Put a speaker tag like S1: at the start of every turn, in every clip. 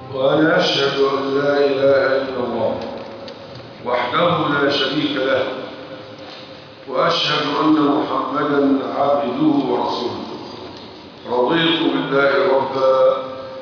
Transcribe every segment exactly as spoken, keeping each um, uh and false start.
S1: وأنا أشهد أن لا إله إلا الله وحده لا شريك له، وأشهد أن محمدا عبده ورسوله. رضيت بالله ربا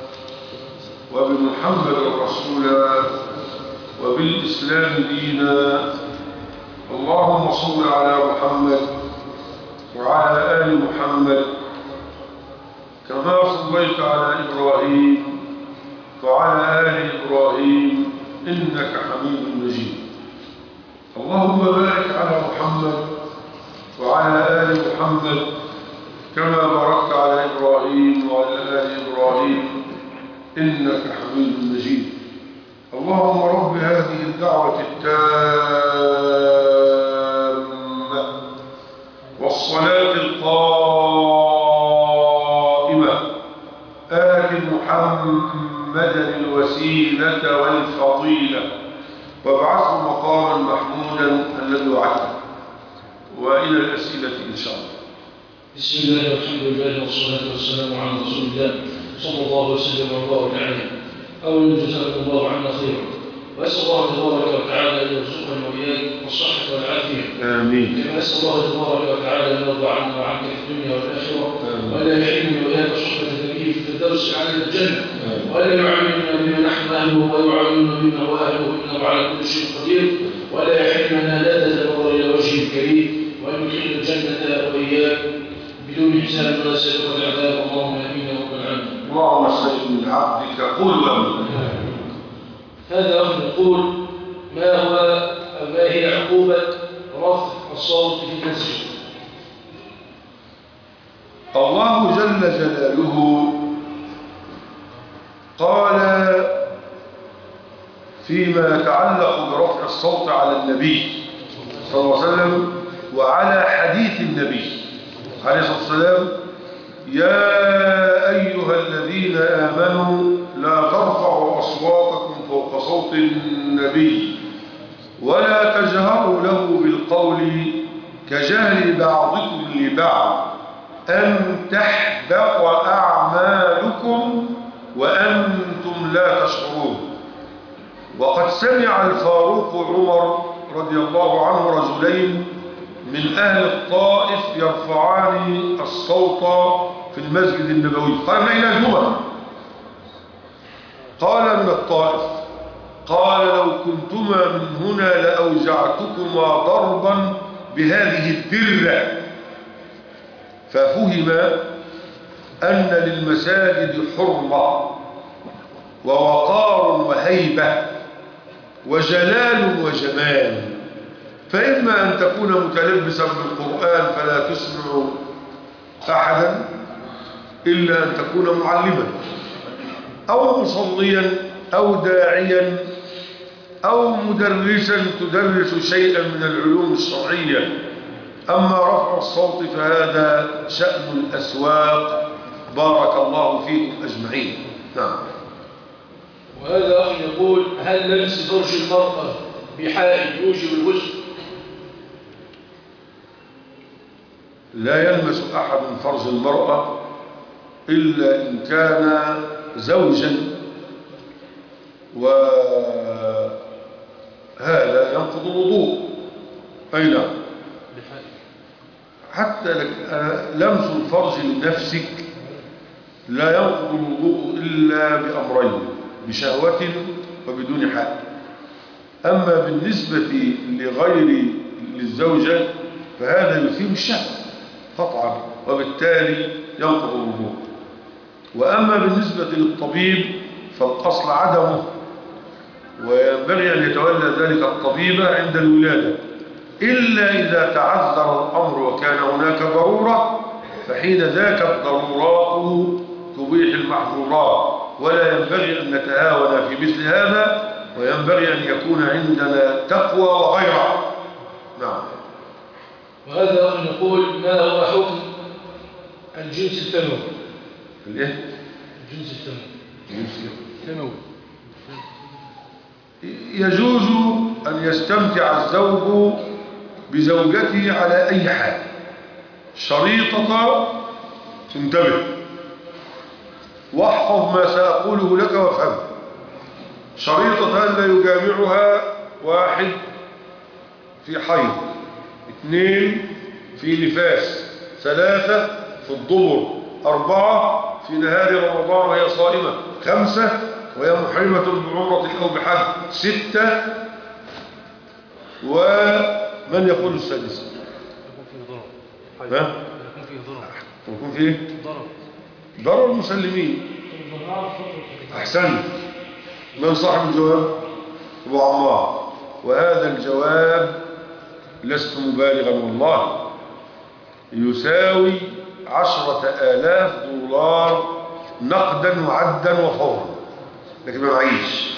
S1: وبمحمد رسولا وبالإسلام دينا. اللهم صل على محمد وعلى آل محمد كما صليت على إبراهيم وعلى آل إبراهيم إنك حميد مجيد. اللهم بارك على محمد وعلى آل محمد كما باركت على إبراهيم وعلى آل إبراهيم إنك حميد مجيد. اللهم رب هذه الدعوة التامة والصلاة القائمة آت محمدا الوسيلة والفضيلة وابعثه مقاما محمودا الذي وعدته. وإلى الأسئلة إن شاء الله.
S2: بسم الله والحمد لله والصلاة والسلام على رسول الله صلى الله وسلم وبارك عليه. أولا جزاكم الله عنا خيرا، وأسأل الله تبارك وتعالى أن يرزقنا وإياك الصحة والعافية.
S1: آمين.
S2: كما أسأل الله تبارك وتعالى أن يرضى عنا وعنك في الدنيا والآخرة، وألا يحرمني وإياك صحبة النبي في الفردوس أعلى الجنة، وألا يعاملنا بما نحن أهله ويعاملنا بما هو أهله إنه على كل شيء قدير، وألا يحرمنا لذة النظر إلى وجهه الكريم، وأن يدخلنا الجنة وإياك بدون حساب ولا سابقة العذاب. اللهم آمين يا رب العالمين.
S1: اللهم سلم من عبدك قل آمين.
S2: هذا أخ يقول: ما هو أو ما هي عقوبة رفع الصوت في المسجد؟
S1: الله جل جلاله قال فيما يتعلق برفع الصوت على النبي صلى الله عليه وسلم وعلى حديث النبي عليه الصلاة والسلام: يا أيها الذين آمنوا لا ترفعوا أصواتكم فوق صوت النبي ولا تجهروا له بالقول كجهر بعضكم لبعض أن تحبط أعمالكم وأنتم لا تشعرون. وقد سمع الفاروق عمر رضي الله عنه رجلين من أهل الطائف يرفعان الصوت في المسجد النبوي. قال: من أين أنتما؟ قال: من الطائف. قال: لو كنتما من هنا لأوجعتكما ضربا بهذه الدرة. ففهم أن للمساجد حرمة ووقار وهيبة وجلال وجمال، فإما أن تكون متلبسا بالقرآن فلا تسمع أحدا إلا أن تكون معلما أو مصليا أو داعيا أو مدرسا تدرس شيئا من العلوم الشرعية. أما رفع الصوت فهذا شأن الأسواق. بارك الله فيكم أجمعين. نعم.
S2: وهذا أخي يقول: هل لمس فرج المرأة بحائل يوجب الغسل؟
S1: لا يلمس أحد فرج المرأة إلا إن كان زوجا، وهذا ينقض الوضوء. أي نعم. حتى لمس الفرج لنفسك لا ينقض الوضوء إلا بأمرين: بشهوة وبدون حال. أما بالنسبة لغير للزوجة فهذا يثير الشهوة قطعا، وبالتالي ينقض الوضوء. وأما بالنسبة للطبيب فالأصل عدمه، وينبغي أن يتولى ذلك الطبيب عند الولادة، إلا إذا تعذر الأمر وكان هناك ضرورة، فحين ذاك الضرورات تبيح المحظورات، ولا ينبغي أن نتهاون في مثل هذا، وينبغي أن يكون عندنا تقوى وغيرة. نعم.
S2: وهذا أخي يقول: ما هو حكم الجنس الثانوي؟
S1: الايه؟
S2: الجنس الثانوي.
S1: الجنس
S2: الثانوي
S1: يجوز أن يستمتع الزوج بزوجته على أي حال. شريطة انتبه واحفظ ما سأقوله لك وافهم. شريطة ألا يجامعها واحد في حيض، اثنين في نفاس، ثلاثة في الضبر، أربعة في نهار رمضان وهي صائمة، خمسة وهي محرمة بعمرة أو بحج، ستة. ومن يقول السادسة؟
S3: يكون فيه ضرر. يكون فيه ضرر.
S1: يكون فيه
S3: ضرر.
S1: ضرر المسلمين. أحسن. من صاحب الجواب؟ أبو عمار. وهذا الجواب لست مبالغا والله يساوي عشرة آلاف دولار نقدا وعدا وفورا، لكن ما معيش.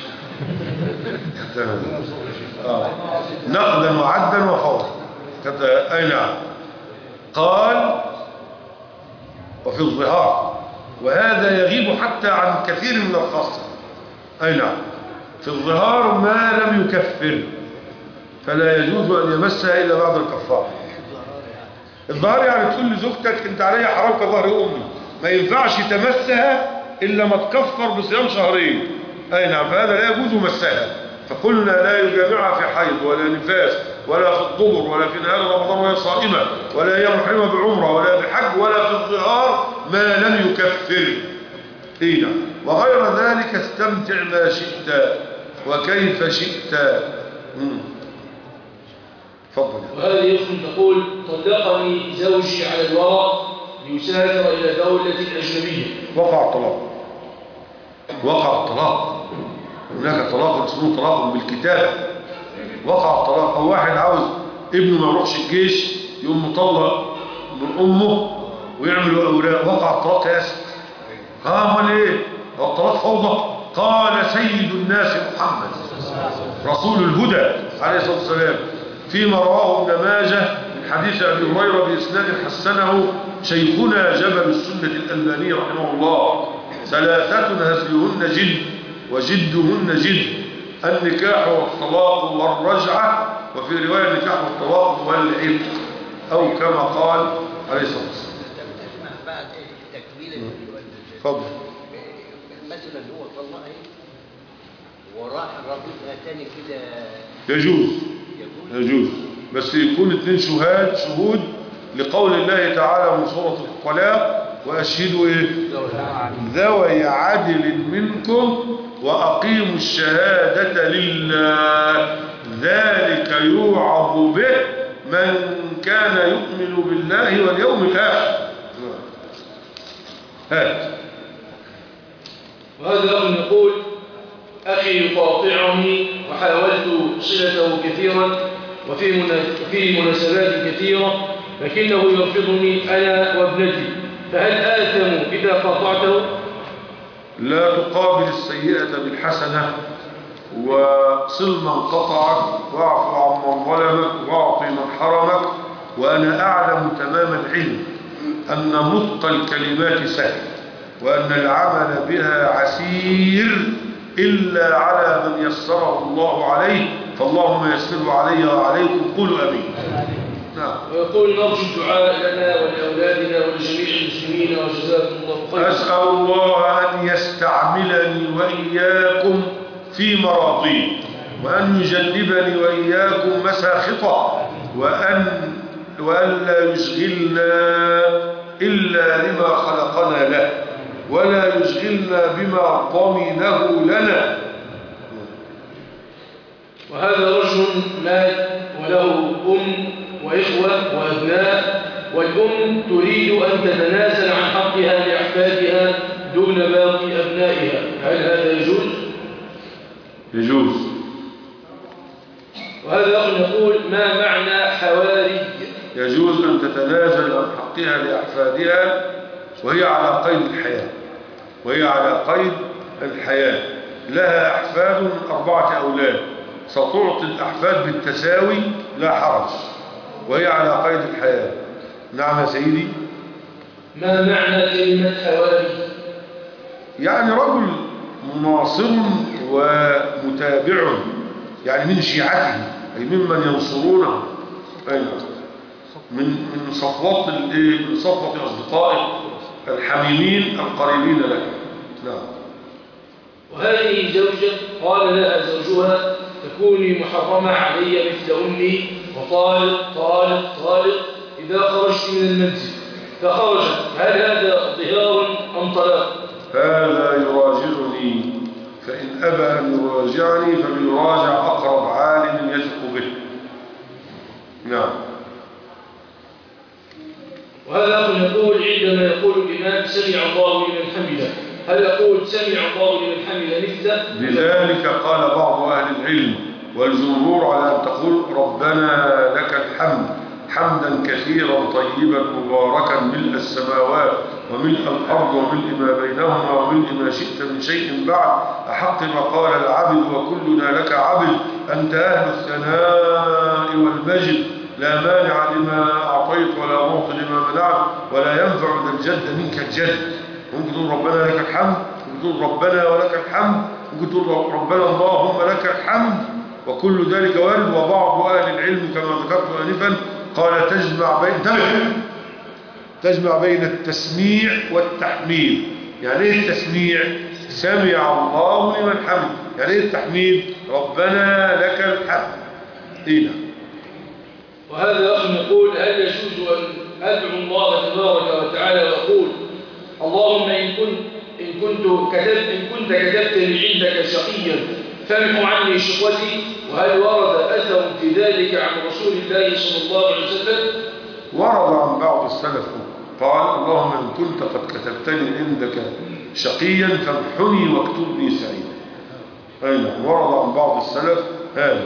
S1: آه. نقدا وعدا وفورا. أي نعم. قال وفي الظهار، وهذا يغيب حتى عن كثير من الخاصة. أي نعم. في الظهار ما لم يكفر فلا يجوز أن يمسها إلا بعد الكفارة. الظهار يعني تقول لزوجتك أنت علي حرام كظهر أمي، ما ينفعش تمسها إلا ما تكفر بصيام شهرين. أي نعم. فهذا لا يجوز مسها. فقلنا لا يجامعها في حيض ولا نفاس ولا في الضبر ولا في نهار رمضان وهي صائمة ولا هي محرمة بعمرة ولا بحج ولا في الظهار ما لم يكفر. إيه نعم. وغير ذلك استمتع ما شئت وكيف شئت. تفضل.
S2: وهذه يخرج تقول طلقني زوجي على الورق ليسافر إلى دولة أجنبية.
S1: وقع الطلاق. وقع الطلاق. هناك طلاق اسمه طلاق بالكتابة. وقع الطلاق. أو واحد عاوز ابنه ما يروحش الجيش يقوم مطلق من أمه ويعملوا أوراق. وقع الطلاق يا أسف. قام ليه؟ هو الطلاق فوضى. قال سيد الناس محمد رسول الهدى عليه الصلاة والسلام فيما رواه ابن ماجه من حديث أبي هريرة بإسناد حسنه شيخنا جبل السنة الألباني رحمه الله: ثلاثة هزلهن جد وجدهن جد، النكاح والطلاق والرجعة، وفي رواية النكاح والطلاق والعتق، أو كما قال عليه الصلاة والسلام.
S4: بعد تكميل
S1: تفضل.
S4: مثلا هو طلقها وراح رابطها تاني كده
S1: يجوز. يجوز بس يكون اثنين شهاد شهود لقول الله تعالى من سورة الطلاق: وأشهدوا إيه؟ ذوي عدل منكم وأقيموا الشهادة لله، ذلك يوعظ به من كان يؤمن بالله واليوم الآخر. هات.
S2: وهذا أخ يقول: أخي يقاطعني وحاولت صلته كثيرا وفي في مناسبات كثيرة لكنه يرفضني أنا وابنتي، فهل آثم إذا قاطعته؟
S1: لا تقابل السيئة بالحسنة، وصل من قطعك، واعف عمن ظلمك، واعطي من حرمك. وأنا أعلم تمام العلم أن نطق الكلمات سهل وأن العمل بها عسير إلا على من يسره الله عليه، فاللهم يسره علي وعليكم. قولوا أمين. نعم.
S2: ويقول: نرجو الدعاء لنا ولأولادنا ولجميع المسلمين وجزاكم الله خيرا.
S1: أسأل الله أن يستعملني وإياكم في مراضيه، وأن يجنبني وإياكم مساخطه، وأن وأن لا يشغلنا إلا لما خلقنا له، ولا يشغلنا بما ضمنه لنا.
S2: وهذا رجل مات وله أم وإخوة وأبناء، والأم تريد أن تتنازل عن حقها لأحفادها دون باقي أبنائها، هل هذا يجوز؟
S1: يجوز.
S2: وهذا أخ يقول: ما معنى حواري؟
S1: يجوز أن تتنازل عن حقها لأحفادها وهي على قيد الحياة، وهي على قيد الحياة لها أحفاد من أربعة أولاد، ستعطي الأحفاد بالتساوي لا حرج وهي على قيد الحياة. نعم يا سيدي.
S2: ما معنى كلمة حواري؟
S1: يعني رجل مناصر ومتابع، يعني من شيعته، أي ممن ينصرونه، أي من من صفوة من صفوة أصدقائه الحميمين القريبين له. نعم.
S2: وهذه زوجة قال لها زوجها تكوني محرمة علي مثل أمي وطالق طالق طالق إذا خرجت من المنزل، فخرجت، هل هذا ظهار أم طلاق؟
S1: هذا يراجعني، فإن أبى أن يراجعني فليراجع أقرب عالم يثق به. نعم.
S2: وهذا أخ يقول عندما يقول الإمام سمع الله لمن حمده، هل يقول سمع الله لمن حمده مثله؟
S1: لذلك قال بعض أهل العلم والجمهور على أن تقول ربنا لك الحمد حمدا كثيرا طيبا مباركا ملء السماوات وملء الأرض وملء ما بينهما وملء ما شئت من شيء بعد أحق ما قال العبد وكلنا لك عبد أنت أهل الثناء والمجد لا مانع لما أعطيت ولا معطي لما منعت ولا ينفع ذا الجد منك الجد. ممكن تقول ربنا لك الحمد، ممكن تقول ربنا ولك الحمد، ممكن تقول ربنا اللهم لك الحمد، وكل ذلك وارد. وبعض أهل العلم كما ذكرت آنفا قال تجمع بين انتبه تجمع بين التسميع والتحميد. يعني ايه التسميع؟ سمع الله لمن حمد. يعني ايه التحميد؟ ربنا لك الحمد. إيه.
S2: وهذا أخ يقول هل يجوز أن أدعو الله تبارك وتعالى وأقول اللهم إن كنت إن كنت كتبت إن كنت كتبت لي عندك شقيا فامحو عني شقوتي؟ وهل ورد أثر في ذلك عن رسول الله صلى الله عليه وسلم؟
S1: ورد عن بعض السلف قال اللهم إن كنت قد كتبتني عندك شقيا فامحني واكتبني سعيدا. أين ورد عن بعض السلف هذا.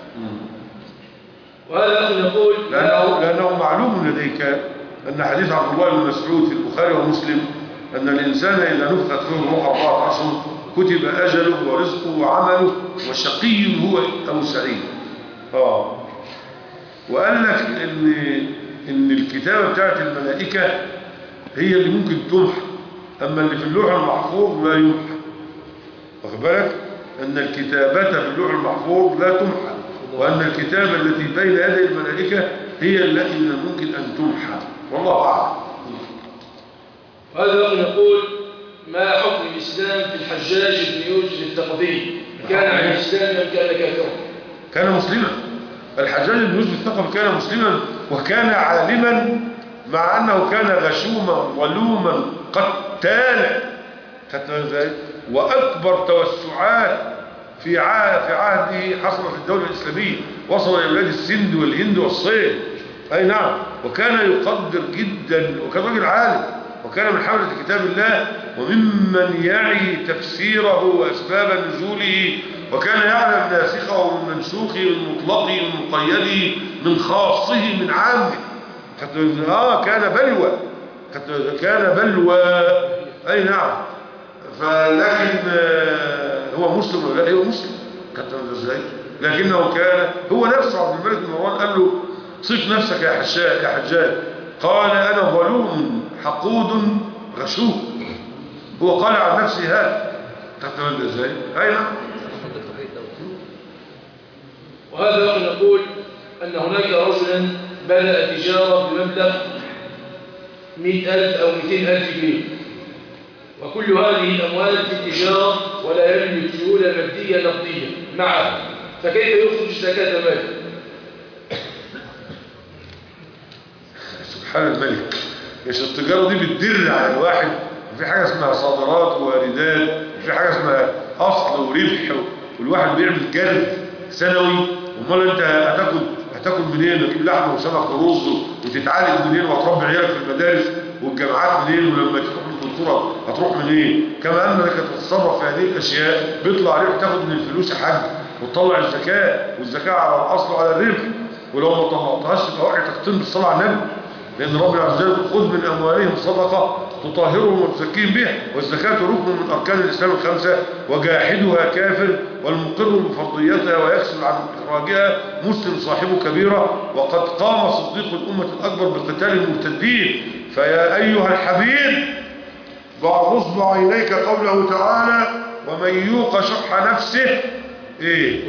S2: وهذا أخ يقول
S1: لأنه, لأنه معلوم لديك أن حديث عبد الله بن مسعود في البخاري ومسلم أن الإنسان إذا نفخت فيه الروح أربعة أشهر كتب أجله ورزقه وعمله وشقي هو أو سعيد. آه. وقال لك إن, إن الكتابة بتاعت الملائكة هي اللي ممكن تمحى، أما اللي في اللوح المحفوظ لا يمحى. واخد بالك؟ أن الكتابة في اللوح المحفوظ لا تمحى، وأن الكتابة التي بين يدي الملائكة هي التي من الممكن أن تمحى، والله أعلم.
S2: هذا يقول ما حكم الإسلام في الحجاج بن يوسف الثقفي؟ كان على الإسلام أم كان كافرا؟
S1: كان مسلما. الحجاج بن يوسف الثقفي كان مسلما وكان عالما، مع أنه كان غشوما ظلوما قتالا، وأكبر توسعات في عهد في عهده حصلت الدولة الإسلامية، وصل إلى بلاد السند والهند والصين. أي نعم. وكان يقدر جدا، وكان راجل عالم، وكان من حملة كتاب الله وممن يعي تفسيره وأسباب نزوله، وكان يعلم ناسخه من منسوخه من مطلقه من مقيده من خاصه من عامه. آه كان بلوى كان بلوى أي نعم. فلكن هو مسلم ولا لا؟ هو مسلم ازاي؟ لكنه كان هو نفسه عبد الملك بن مروان قال له صف نفسك يا حجاج يا حجاج قال انا ظلوم حقود غشوم. هو قال عن نفسه هذا. خدت ازاي؟ اي نعم.
S2: وهذا يقول ان هناك رجلا بدأ تجارة بمبلغ مئة ألف أو مئتين ألف جنيه، وكل هذه الأموال في التجارة ولا يملك سيولة مادية نقدية معه، فكيف يخرج زكاة ماله؟
S1: سبحان الملك. مش التجارة دي بتدر على الواحد، وفي حاجة اسمها صادرات وواردات، وفي حاجة اسمها أصل وربح، والواحد بيعمل جرد سنوي. امال انت هتاكل هتاكل منين؟ تجيب لحمه وسمك ورز وتتعالج منين؟ وهتربي عيالك في المدارس والجامعات منين؟ ولما تروح للدكتوره هتروح منين؟ كما انك تتصرف في هذه الاشياء بيطلع عليك تاخد من الفلوس حاجه وتطلع الزكاه، والزكاه على الاصل وعلى الربح، ولو ما طلعتهاش تبقى وقعت تختم بالصلاه على النبي، لان ربنا عز وجل خذ من اموالهم صدقه تطهرهم وتزكيهم بها، والزكاه ركن من اركان الاسلام الخمسه، وجاحدها كافر والمقر بفرضيتها ويكسل عن اخراجها مسلم صاحب كبيره، وقد قام صديق الامه الاكبر بقتال المرتدين. فيا ايها الحبيب ضع نصب عينيك قوله تعالى ومن يوق شح نفسه ايه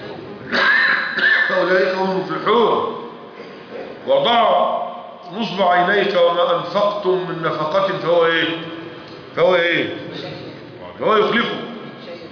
S1: فاولئك هم المفلحون. وضع نصب عينيك وما أنفقتم من نفقة فهو إيه؟ فهو إيه؟ فهو يخلفه.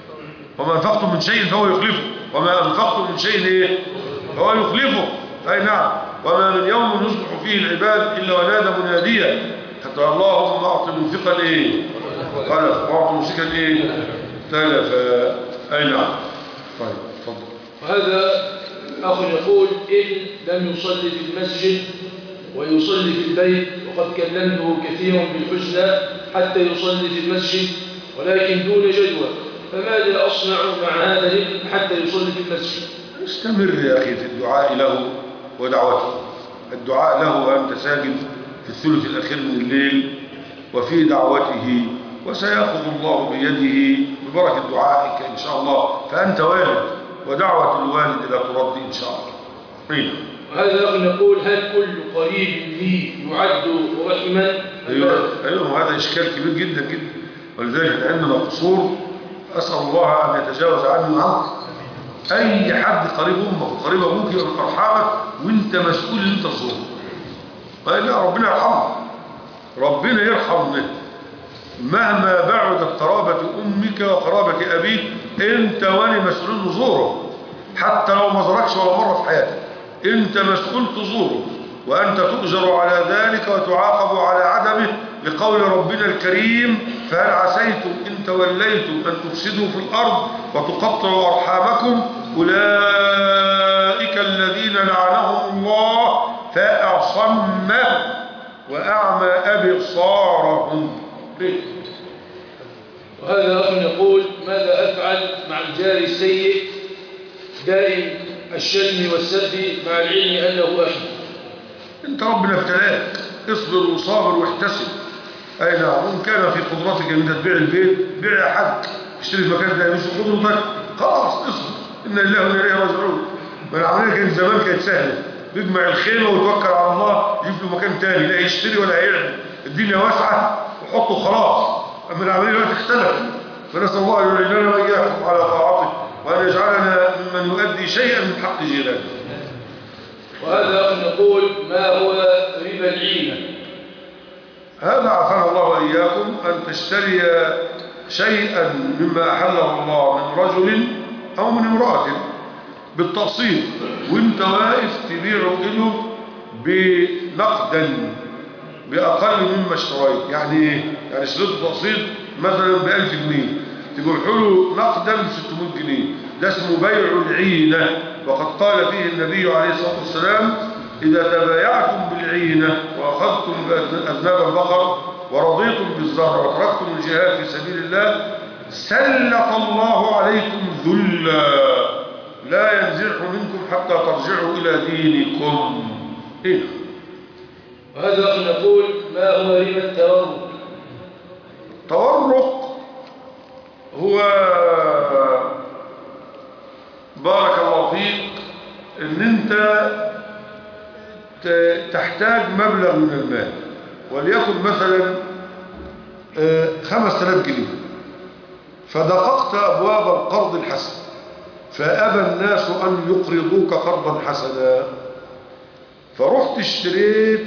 S1: وما أنفقتم من شيء فهو يخلفه، وما أنفقتم من شيء إيه؟ فهو يخلفه. أي نعم. وما من يوم يصبح فيه العباد إلا ونادى مناديا حتى اللهم أعطي منفقا إيه؟ خلف، وأعطي ممسكا إيه؟ تلف. أي نعم. طيب تفضل.
S2: وهذا أخ يقول إن لم يصلي في المسجد ويصلي في البيت، وقد كلمته كثيرا بالحسنى حتى يصلي في المسجد ولكن دون جدوى، فماذا أصنع مع هذا الابن حتى يصلي في المسجد؟
S1: استمر يا أخي في الدعاء له ودعوته. الدعاء له وأنت ساجد في الثلث الأخير من الليل وفي دعوته، وسيأخذ الله بيده ببركة دعائك إن شاء الله، فأنت والد ودعوة الوالد لا ترد إن شاء الله. إيه.
S2: وهذا أخ يقول هل كل قريب لي يعد رحما؟
S1: أيوه أيوه، هذا إشكال كبير جدا جدا، ولذلك عندنا قصور أسأل الله أن يتجاوز عني وعنك. أي حد قريب أمك وقريب أبوك يبقى من أرحامك وأنت مسؤول إن أنت تزوره. لا، ربنا يرحمه، ربنا يرحمه مهما بعدت قرابة أمك وقرابة أبيك، أنت وأنا مسؤولين نزوره، حتى لو ما زاركش ولا مرة في حياتك أنت مسؤول تزوره، وأنت تؤجر على ذلك وتعاقب على عدمه، لقول ربنا الكريم فهل عسيتم إن توليتم أن تفسدوا في الأرض وتقطعوا أرحامكم أولئك الذين لعنهم الله فأصمهم وأعمى أبصارهم.
S2: وهذا أخ يقول ماذا أفعل مع الجار السيء دائم الشتم والسب مع العلم أنه أخي؟
S1: أنت ربنا ابتلاك، اصبر وصابر واحتسب. أي نعم. وإن كان في قدرتك أن تبيع البيت بيع يا حاج، اشتري في مكان ده مش في قدرتك، خلاص اصبر، إن الله وإنا إليه راجعون. ما العملية كانت زمان كانت سهلة، بيجمع الخيمة ويتوكل على الله، يجيب له مكان تاني لا يشتري ولا هيعمل، الدنيا واسعة وحطه خلاص. أما العملية دلوقتي اختلفت، فنسأل الله أن يعيننا وإياكم على طاعته وأن يجعلنا ممن يؤدي شيئا من حق جيرانه.
S2: وهذا أخ يقول ما هو ربا العينة؟
S1: هذا عافانا الله وإياكم أن تشتري شيئا مما أحله الله من رجل أو من امرأة بالتقسيط، وانت واقف تبيعه له بنقدا بأقل مما اشتريت. يعني ايه؟ يعني اشتريت تقسيط مثلا ب ألف جنيه، تبيعه له نقدا ب ستمائة جنيه، ده اسمه بيع العينة. وقد قال فيه النبي عليه الصلاة والسلام إذا تبايعتم بالعينة وأخذتم بأذناب البقر ورضيتم بالزرع وتركتم الجهاد في سبيل الله سلط الله عليكم ذلا لا ينزعه منكم حتى ترجعوا إلى دينكم. إيه؟
S2: وهذا أخي يقول ما هو ربا التورق؟
S1: التورق هو بارك الله فيك ان انت تحتاج مبلغ من المال، وليكن مثلا خمسة آلاف جنيه، فدققت أبواب القرض الحسن فأبى الناس أن يقرضوك قرضا حسنا، فرحت اشتريت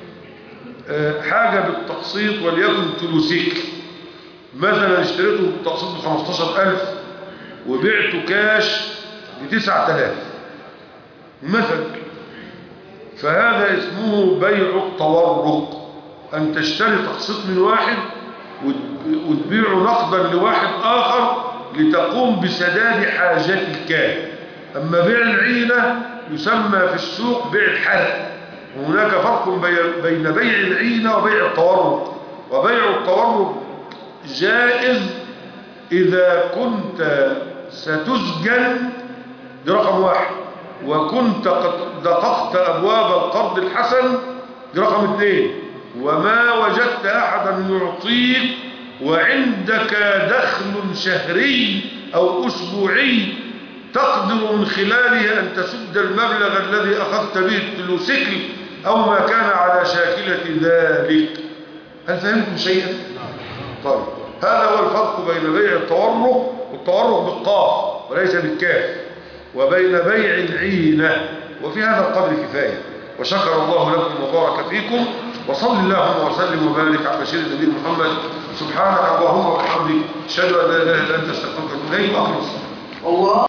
S1: حاجة بالتقسيط وليكن تلوسيك مثلا، اشتريته بالتقسيط بخمستاشر ألف وبعته كاش بتسعة آلاف مثلا، فهذا اسمه بيع التورق، أن تشتري تقسيط من واحد وتبيعه نقدا لواحد آخر لتقوم بسداد حاجتك. أما بيع العينة يسمى في السوق بيع الحرق، وهناك فرق بين بيع العينة وبيع التورق. وبيع التورق جائز إذا كنت ستسجن، دي رقم واحد، وكنت قد دققت أبواب القرض الحسن، دي رقم اثنين، وما وجدت أحدا يعطيك وعندك دخل شهري أو أسبوعي تقدر من خلاله أن تسد المبلغ الذي أخذت به التلوسيكل أو ما كان على شاكلة ذلك. هل فهمتم شيئا؟ طيب، هذا هو الفرق بين بيع التورق والتورق بالقاف وليس بالكاف، وبين بيع العينة، وفي هذا القدر كفاية. وشكر الله لكم وبارك فيكم، وصل اللهم وسلم وبارك على بشير النبي محمد. سبحانك اللهم وبحمدك، اشهد ان لا اله الا انت، استغفرك واتوب اليك. واخلص
S2: الله